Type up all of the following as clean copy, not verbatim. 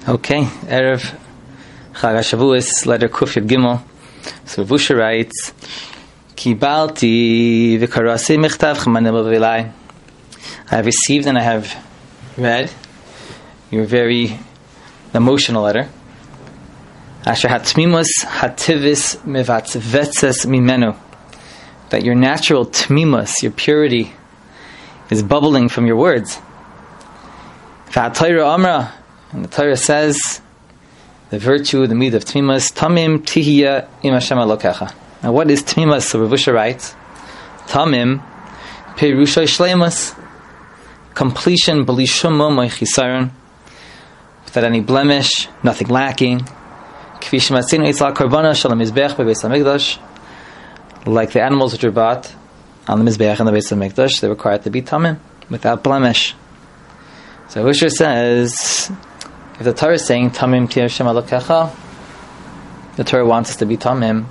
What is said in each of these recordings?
Okay, Erev Chag HaShavuos, letter Kuf Yud Gimel. So Rav Usha writes, Kibalti v'karasi michtav ch'manim v'ilai. I have received and I have read your very emotional letter. Asher hatmimus hativis mivatzvetzes mimenu. That your natural tmimus, your purity, is bubbling from your words. V'hatayra amra. And the Torah says, the virtue, the meed of Tmimus, Tamim Tihya Im Hashem Elokecha. Now what is Tmimus? So Rav Usha writes, Tamim Perusha Shleimus, completion, B'li Shumo Mo Chisaron, without any blemish, nothing lacking. Kfi Shematzinu Yitzal Korbanah Shalom Mizbeach Bebeis HaMikdash, like the animals which are bought on the Mizbeach and the Beis HaMikdash, they require to be Tamim, without blemish. So Rav Usha says, if the Torah is saying Tamim Ti Hashem Elokecha, the Torah wants us to be Tamim.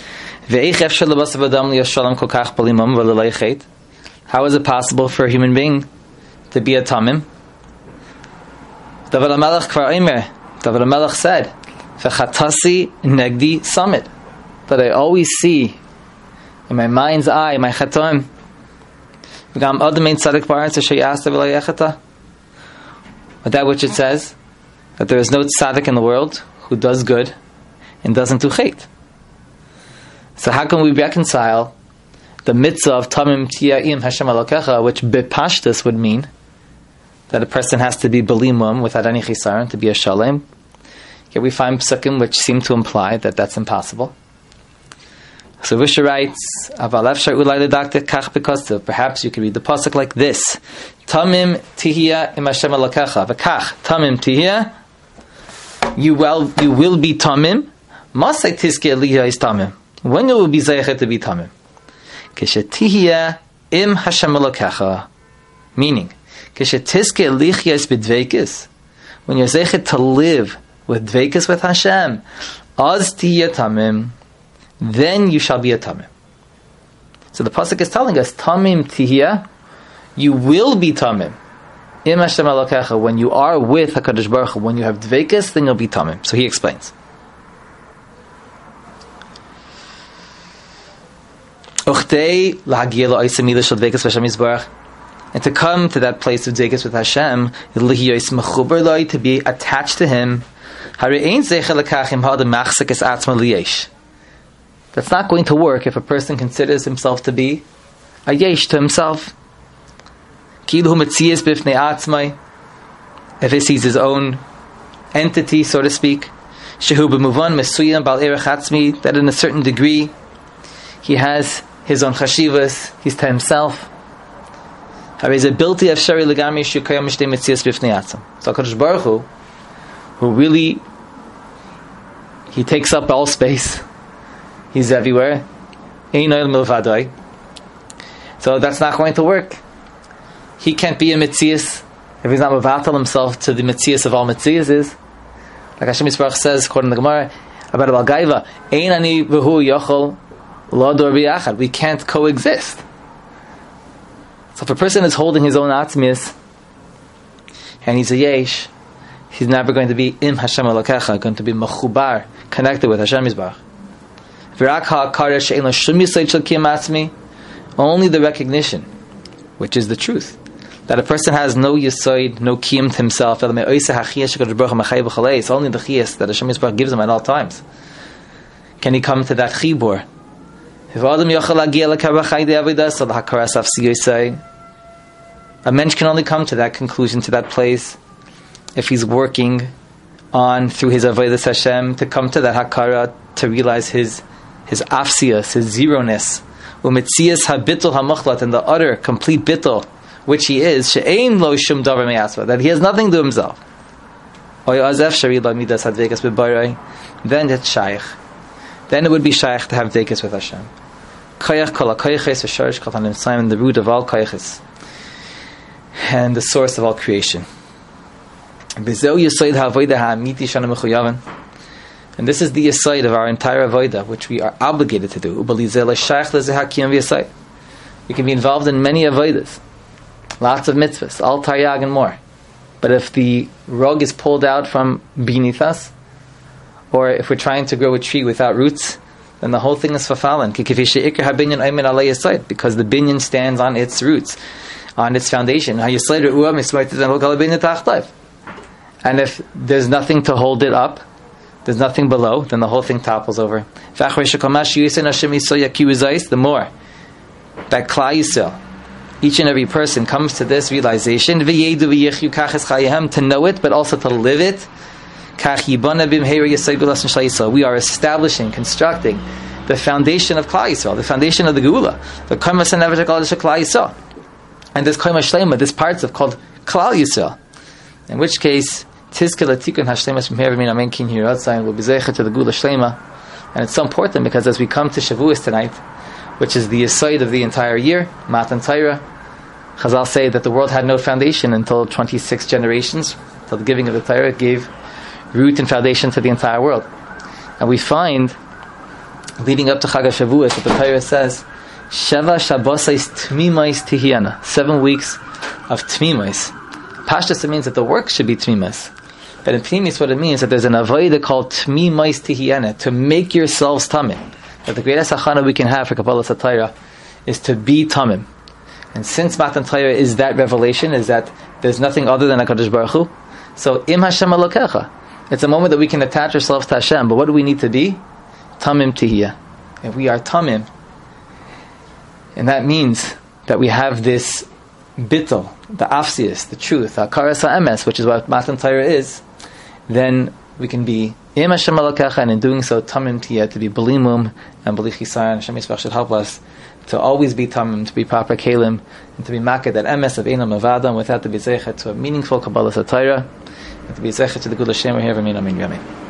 How is it possible for a human being to be a Tamim? David HaMelech said, V'chatasi negdi samit, that I always see in my mind's eye, my chatoim. But that which it says, that there is no tzaddik in the world who does good and doesn't do chait. So how can we reconcile the mitzvah of Tamim Tiya'im Hashem Elokecha, which bepashtus would mean that a person has to be belimum without any chisaron, to be a shalem? Yet we find psukim which seem to imply that that's impossible. So Risha writes, perhaps you could read the pasuk like this: Tamim Tihya Im Hashem Elokecha, v'kach Tamim Tihya. You will be Tamim. Masay Tizke Aliyah is Tamim. When you will be Zayachet to be Tamim? Keshetihya Im Hashem Elokecha. Meaning, Keshetizke Aliyah is b'dveikis. When you're Zayachet to live with dveikis with Hashem, Az Tihya Tamim, then you shall be a Tamim. So the pasuk is telling us, Tamim Tihya, you will be Tamim. Im Hashem Elokecha, when you are with HaKadosh Baruch Hu, when you have dveikis, then you'll be Tamim. So he explains. And to come to that place of dveikis with Hashem, to be attached to Him, that's not going to work if a person considers himself to be a yesh to himself. If he sees his own entity, so to speak, that in a certain degree he has his own chashivas, he's to himself. So HaKadosh Baruch Hu, who really, he takes up all space, he's everywhere, so that's not going to work. He can't be a Metzias if he's not mevatel himself to the Metzias of all Metzias is. Like Hashem Yisbarach says, according to the Gemara, about Baal Gaiva, Ein ani v'hu yochol lo dor b'yachad. We can't coexist. So if a person is holding his own atzmius, and he's a yesh, he's never going to be im Hashem Elokecha, going to be mechubar, connected with Hashem Yisbarach. V'rak ha'akara she'en lo shum yisod shel kiyam atzmi, only the recognition, which is the truth, that a person has no yisoid, no kiyum to himself. It's only the chiyas that Hashem Yisbarach gives him at all times. Can he come to that chibur? A mensch can only come to that conclusion, to that place, if he's working on through his avodas Hashem, to come to that hakara, to realize his afsias, his zero-ness, umetzias habitul hamachlat, and the utter, complete bittul, which he is, she'ein lo shum davar me'atzma, that he has nothing to himself. Then it's shaykh. Then it would be shaykh to have dveikis with Hashem. Koyach kol ha-koyches v'shorish kol ha-nimtzayim, the root of all koyches, and the source of all creation. And this is the yesod of our entire avodah, which we are obligated to do. We can be involved in many avodas, lots of mitzvahs, all taryag and more. But if the rug is pulled out from beneath us, or if we're trying to grow a tree without roots, then the whole thing is verfallen. Because the binyan stands on its roots, on its foundation. And if there's nothing to hold it up, there's nothing below, then the whole thing topples over. The more that Klal Yisrael, each and every person, comes to this realization, to know it, but also to live it, we are establishing, constructing the foundation of Klal Yisrael, the foundation of the Geula, the Kaimas and Klal Yisrael. And this Kaimas Shlema, this parts of called Klal Yisrael. In which case, Tizke Latikun Hashlemas from here, Amen Kin Hiratzai, will be Zeicha to the Geula Shlema. And it's so important because as we come to Shavuos tonight, which is the aside of the entire year, Matan Torah, Chazal say that the world had no foundation until 26 generations, until the giving of the Torah gave root and foundation to the entire world. And we find, leading up to Chag HaShavuos, that the Torah says, Sheva Shabbosais Tmimais Tihiyana, 7 weeks of Tmimais. Pashtus, it means that the work should be Tmimais. But in Pnimis, what it means is that there's an avodah called Tmimais Tihiyana, to make yourselves Tamim. That the greatest achana we can have for Kabbalah Satira is to be Tamim. And since Matan Torah is that revelation, is that there's nothing other than HaKadosh Baruch Hu, so Im Hashem Elokecha, it's a moment that we can attach ourselves to Hashem. But what do we need to be? Tamim Tihiyah. If we are Tamim, and that means that we have this bittul, the afsius, the truth, the akaras ha'emes, which is what Matan Torah is, then we can be Im Hashem Elokecha, and in doing so, Tamim Tihiyah, to be Belimum and Beli Chisayon. Hashem Yisparach should help us to always be Tamim, to be proper Kalim, and to be Maked, that emes of Einam Avadam, without the Bizechet to a meaningful Kabbalah Satira, and to be Zechet to the Gula Shem here, Amen, Amen, Amen.